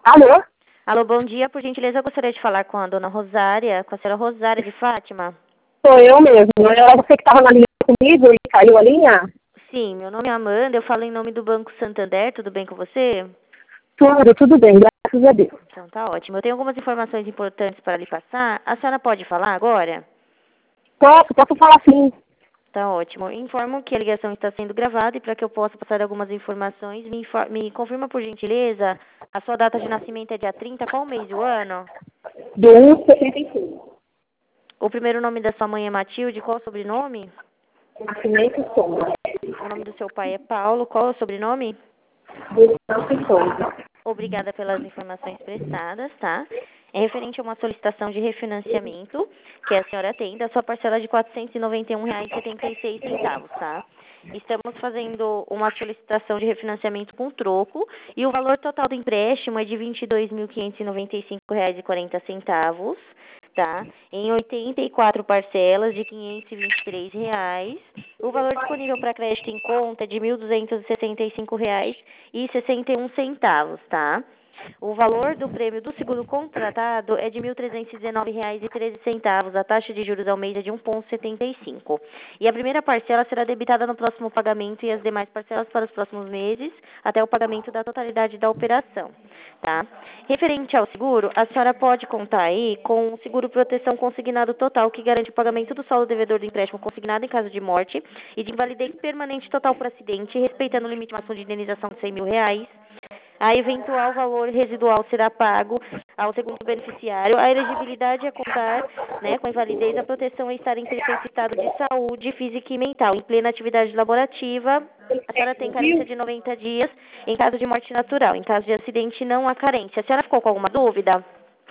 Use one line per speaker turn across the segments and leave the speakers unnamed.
Alô?
Alô, bom dia. Por gentileza, eu gostaria de falar com a dona Rosária, com a senhora Rosária de Fátima.
Sou eu mesmo. Era você que estava na linha comigo e caiu a linha?
Sim, meu nome é Amanda, eu falo em nome do Banco Santander, tudo bem com você?
Tudo bem, graças a Deus.
Então tá ótimo. Eu tenho algumas informações importantes para lhe passar. A senhora pode falar agora?
Posso falar sim.
Tá ótimo. Informo que a ligação está sendo gravada e para que eu possa passar algumas informações, me confirma por gentileza, a sua data de nascimento é dia 30, qual mês e o ano?
Do 1,75.
O primeiro nome da sua mãe é Matilde, qual o sobrenome?
Nascimento Sombra.
O nome do seu pai é Paulo, qual é o sobrenome?
Nascimento Sombra.
Obrigada pelas informações prestadas, tá? É referente a uma solicitação de refinanciamento que a senhora tem da sua parcela de R$ 491,76, tá? Estamos fazendo uma solicitação de refinanciamento com troco e o valor total do empréstimo é de R$ 22.595,40, tá? Em 84 parcelas de R$ 523. O valor disponível para crédito em conta é de R$ 1.265,61, tá? O valor do prêmio do seguro contratado é de R$ 1.319,13. A taxa de juros ao mês é de 1,75. E a primeira parcela será debitada no próximo pagamento e as demais parcelas para os próximos meses, até o pagamento da totalidade da operação, tá? Referente ao seguro, a senhora pode contar aí com o seguro proteção consignado total, que garante o pagamento do saldo devedor do empréstimo consignado em caso de morte e de invalidez permanente total por acidente, respeitando o limite máximo de indenização de R$ 100.000. A eventual valor residual será pago ao segundo beneficiário. A elegibilidade é contar, né, com a invalidez, a proteção é estar em perfeito estado de saúde física e mental, em plena atividade laborativa. A senhora tem carência de 90 dias em caso de morte natural. Em caso de acidente, não há carência. A senhora ficou com alguma dúvida?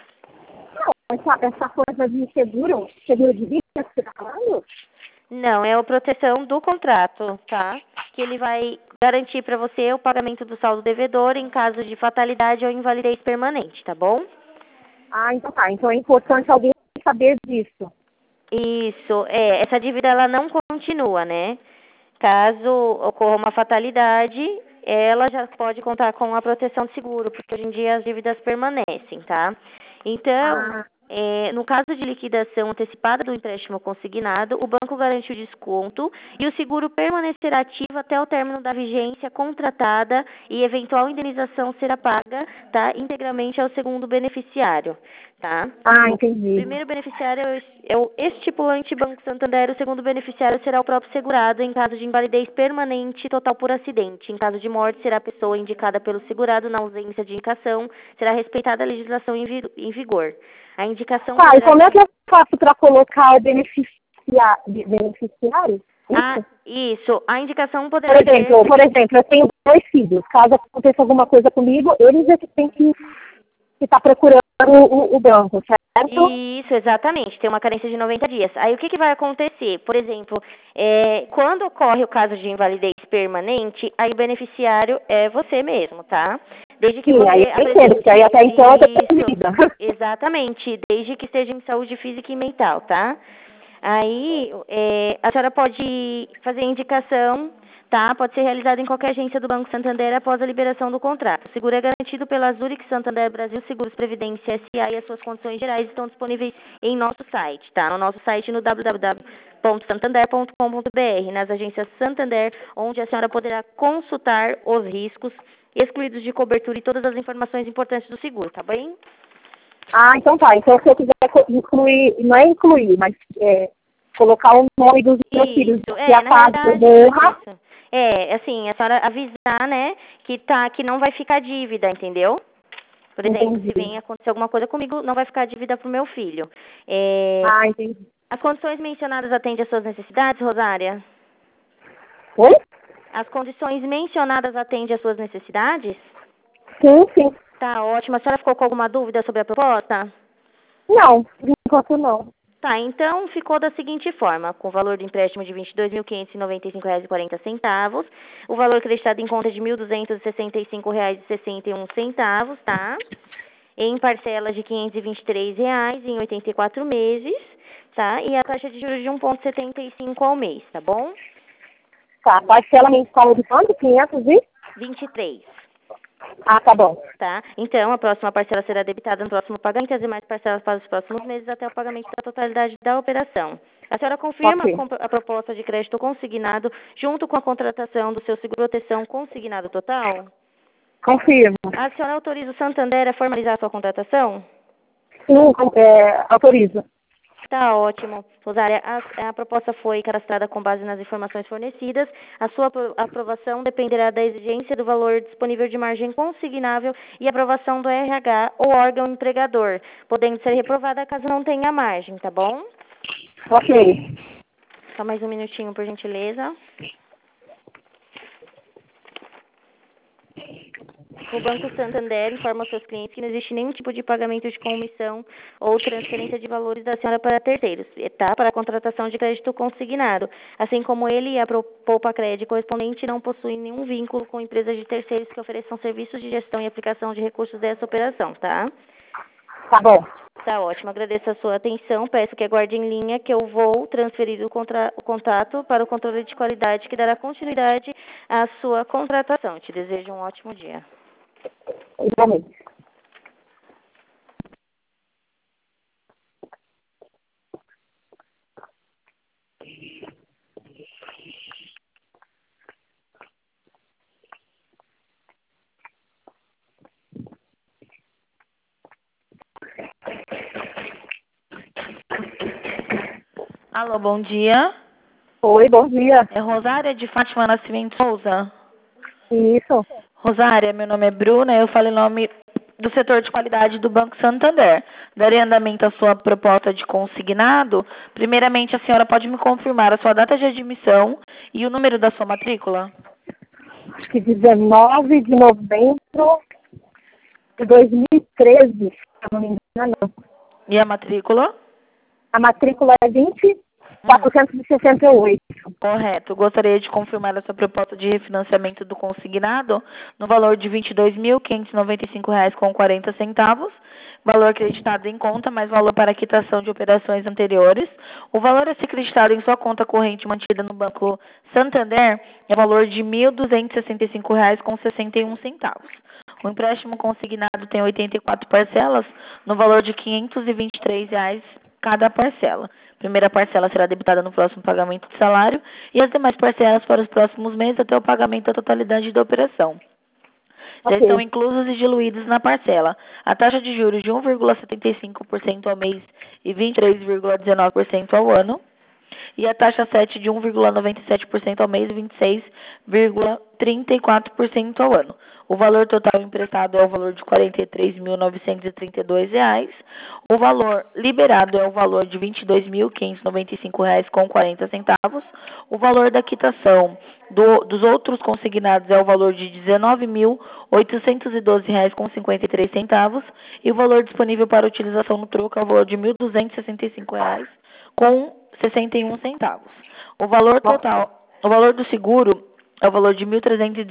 Essa coisa de seguro de vida que você está falando?
Não, é a proteção do contrato, tá? Que ele vai garantir para você o pagamento do saldo devedor em caso de fatalidade ou invalidez permanente, tá bom?
Ah, então tá. Então é importante alguém saber disso.
Isso, essa dívida ela não continua, né? Caso ocorra uma fatalidade, ela já pode contar com a proteção de seguro, porque hoje em dia as dívidas permanecem, tá? Então,
Ah,
no caso de liquidação antecipada do empréstimo consignado, o banco garante o desconto e o seguro permanecerá ativo até o término da vigência contratada e eventual indenização será paga, tá, integralmente ao segundo beneficiário, tá? O
entendi.
primeiro beneficiário é o estipulante Banco Santander, o segundo beneficiário será o próprio segurado em caso de invalidez permanente total por acidente. Em caso de morte, será a pessoa indicada pelo segurado. Na ausência de indicação, será respeitada a legislação em vigor. A indicação
Tá, e
poderá
como é
ser...
que eu faço para colocar o beneficiário?
Ah, isso. A indicação
Por
poderá ser...
exemplo, eu tenho 2 filhos. Caso aconteça alguma coisa comigo, eles é que têm que estar procurando o banco, certo?
Isso, exatamente. Tem uma carência de 90 dias. Aí o que vai acontecer? Por exemplo, quando ocorre o caso de invalidez permanente, aí o beneficiário é você mesmo, tá? Desde que
Sim, aí
você
eu entendo, porque aí até então eu tenho
Isso,
vida.
exatamente. Desde que esteja em saúde física e mental, tá? Aí, a senhora pode fazer indicação, tá? Pode ser realizada em qualquer agência do Banco Santander após a liberação do contrato. O seguro é garantido pela Zurich Santander Brasil Seguros Previdência S.A. e as suas condições gerais estão disponíveis em nosso site, tá? No nosso site no www.santander.com.br, nas agências Santander, onde a senhora poderá consultar os riscos excluídos de cobertura e todas as informações importantes do seguro, tá bem?
Ah, então tá. Então se eu quiser incluir, não é incluir, mas colocar o nome dos meus filhos,
Isso,
que a
na
parte
realidade,
honra,
isso. Assim, a senhora avisar, né, que não vai ficar dívida, entendeu? Por exemplo, se
entendi.
vem acontecer alguma coisa comigo, não vai ficar dívida pro meu filho.
Ah, entendi.
As condições mencionadas atendem às suas necessidades, Rosária?
Oi?
As condições mencionadas atendem às suas necessidades?
Sim.
Tá ótimo. A senhora ficou com alguma dúvida sobre a proposta?
Não, por enquanto não.
Tá, então ficou da seguinte forma, com o valor do empréstimo de R$ 22.595,40, o valor acreditado em conta de R$ 1.265,61, tá? Em parcelas de R$ 523 em 84 meses, tá? E a taxa de juros de 1,75 ao mês, tá bom?
Tá, parcela mensal de quanto? 500 e?
23.
Ah, tá bom.
Tá? Então, a próxima parcela será debitada no próximo pagamento e as demais parcelas para os próximos meses até o pagamento da totalidade da operação. A senhora confirma
Ok.
a proposta de crédito consignado junto com a contratação do seu seguro-proteção consignado total?
Confirmo.
A senhora autoriza o Santander a formalizar a sua contratação?
Sim, autorizo.
Tá ótimo. Rosária, a proposta foi cadastrada com base nas informações fornecidas. A sua aprovação dependerá da exigência do valor disponível de margem consignável e aprovação do RH ou órgão empregador, podendo ser reprovada caso não tenha margem, tá bom?
Ok.
Só mais um minutinho, por gentileza. O Banco Santander informa aos seus clientes que não existe nenhum tipo de pagamento de comissão ou transferência de valores da senhora para terceiros, tá? Para a contratação de crédito consignado. Assim como ele e a Poupa Crédito correspondente não possuem nenhum vínculo com empresas de terceiros que ofereçam serviços de gestão e aplicação de recursos dessa operação, tá?
Tá bom.
Tá ótimo, agradeço a sua atenção. Peço que aguarde em linha que eu vou transferir o contato para o controle de qualidade que dará continuidade à sua contratação. Te desejo um ótimo dia.
Igualmente.
Alô, bom dia.
Oi, bom dia.
É Rosária de Fátima Nascimento Souza.
Isso.
Rosária, meu nome é Bruna, eu falo em nome do setor de qualidade do Banco Santander. Darei andamento à sua proposta de consignado. Primeiramente, a senhora pode me confirmar a sua data de admissão e o número da sua matrícula?
Acho que 19 de novembro de 2013, se eu não me engano.
E a matrícula?
A matrícula é 20.468.
Correto. Gostaria de confirmar a sua proposta de refinanciamento do consignado no valor de R$ 22.595,40, valor acreditado em conta, mais valor para quitação de operações anteriores. O valor a ser acreditado em sua conta corrente mantida no Banco Santander é o valor de R$ 1.265,61. O empréstimo consignado tem 84 parcelas, no valor de R$ 523 cada parcela. A primeira parcela será debitada no próximo pagamento de salário e as demais parcelas para os próximos meses até o pagamento da totalidade da operação. Já
Ok.
estão inclusos e diluídos na parcela a taxa de juros de 1,75% ao mês e 23,19% ao ano, e a taxa 7 de 1,97% ao mês e 26,34% ao ano. O valor total emprestado é o valor de R$ 43.932. O valor liberado é o valor de R$ 22.595,40. O valor da quitação dos outros consignados é o valor de R$ 19.812,53. E o valor disponível para utilização no troco é o valor de R$ 1.265,61. O valor total, o valor do seguro é o valor de R$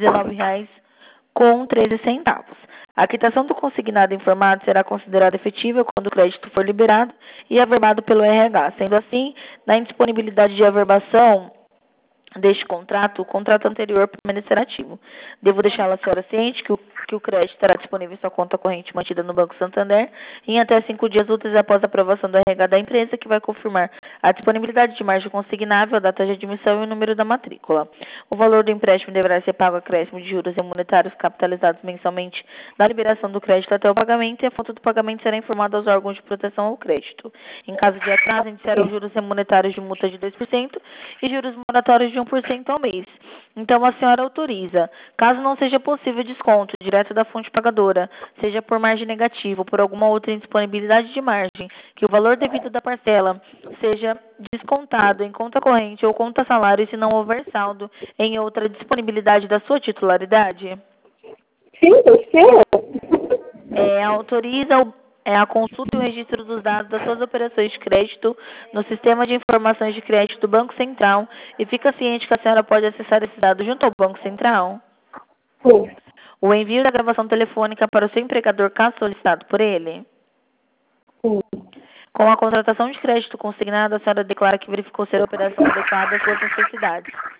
1.319,13. A quitação do consignado informado será considerada efetiva quando o crédito for liberado e averbado pelo RH. Sendo assim, na indisponibilidade de averbação deste contrato, o contrato anterior permanecerá ativo. Devo deixá-la a senhora ciente que o crédito estará disponível em sua conta corrente mantida no Banco Santander em até 5 dias úteis após a aprovação do RH da empresa, que vai confirmar a disponibilidade de margem consignável, a data de admissão e o número da matrícula. O valor do empréstimo deverá ser pago a acréscimo de juros monetários capitalizados mensalmente na liberação do crédito até o pagamento, e a fonte do pagamento será informada aos órgãos de proteção ao crédito. Em caso de atraso, iniciarão juros monetários de multa de 2% e juros moratórios de 1% ao mês. Então, a senhora autoriza, caso não seja possível desconto direto da fonte pagadora, seja por margem negativa ou por alguma outra indisponibilidade de margem, que o valor devido da parcela seja descontado em conta corrente ou conta salário se não houver saldo em outra disponibilidade da sua titularidade?
Sim, eu sei.
Autoriza a consulta e o registro dos dados das suas operações de crédito no Sistema de Informações de Crédito do Banco Central e fica ciente que a senhora pode acessar esses dados junto ao Banco Central.
Sim.
O envio da gravação telefônica para o seu empregador, caso solicitado por ele.
Sim.
Com a contratação de crédito consignado, a senhora declara que verificou ser a operação adequada às suas necessidades.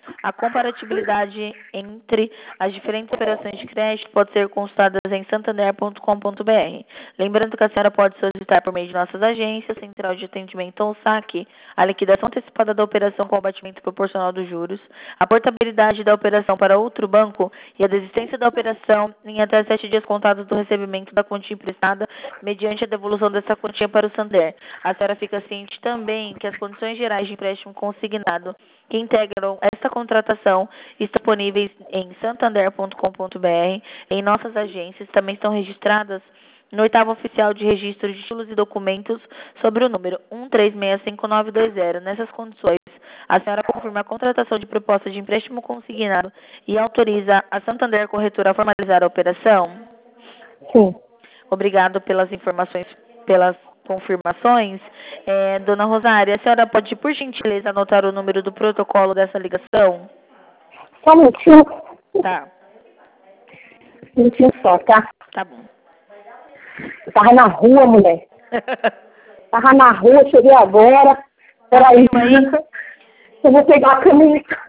A comparatibilidade entre as diferentes operações de crédito pode ser consultada em santander.com.br. Lembrando que a senhora pode solicitar por meio de nossas agências, central de atendimento ou saque, a liquidação antecipada da operação com abatimento proporcional dos juros, a portabilidade da operação para outro banco e a desistência da operação em até 7 dias contados do recebimento da quantia emprestada, mediante a devolução dessa quantia para o Santander. A senhora fica ciente também que as condições gerais de empréstimo consignado que integram esta contratação estão disponíveis em santander.com.br. Em nossas agências também estão registradas no 8º Oficial de Registro de Títulos e Documentos sobre o número 1365920. Nessas condições, a senhora confirma a contratação de proposta de empréstimo consignado e autoriza a Santander Corretora a formalizar a operação?
Sim.
Obrigado pelas informações, pelas confirmações. Dona Rosária, a senhora pode, por gentileza, anotar o número do protocolo dessa ligação?
Só um minutinho.
Tá.
Um minutinho só, tá?
Tá bom.
Eu tava na rua, mulher. Tava na rua, cheguei agora. Peraí. Eu vou pegar a caneta.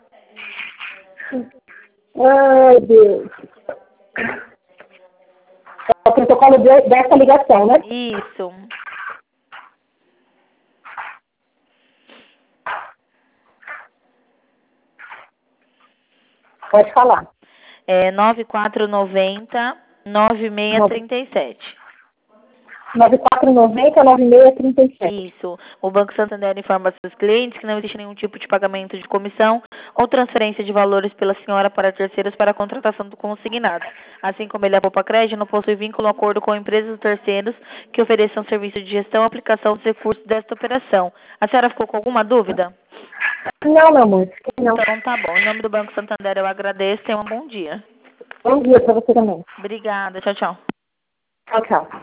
Ai, Deus. É o protocolo dessa ligação, né?
Isso.
Pode falar.
9490-9637.
9490-9637.
Isso. O Banco Santander informa seus clientes que não existe nenhum tipo de pagamento de comissão ou transferência de valores pela senhora para terceiros para a contratação do consignado. Assim como ele, a Poupa Crédito, não possui vínculo ou acordo com empresas ou terceiros que ofereçam serviço de gestão ou aplicação dos recursos desta operação. A senhora ficou com alguma dúvida?
Não, meu amor. Não.
Então tá bom. Em nome do Banco Santander eu agradeço. Tenha um bom dia.
Bom dia pra você também.
Obrigada. Tchau, tchau.
Tchau, tchau.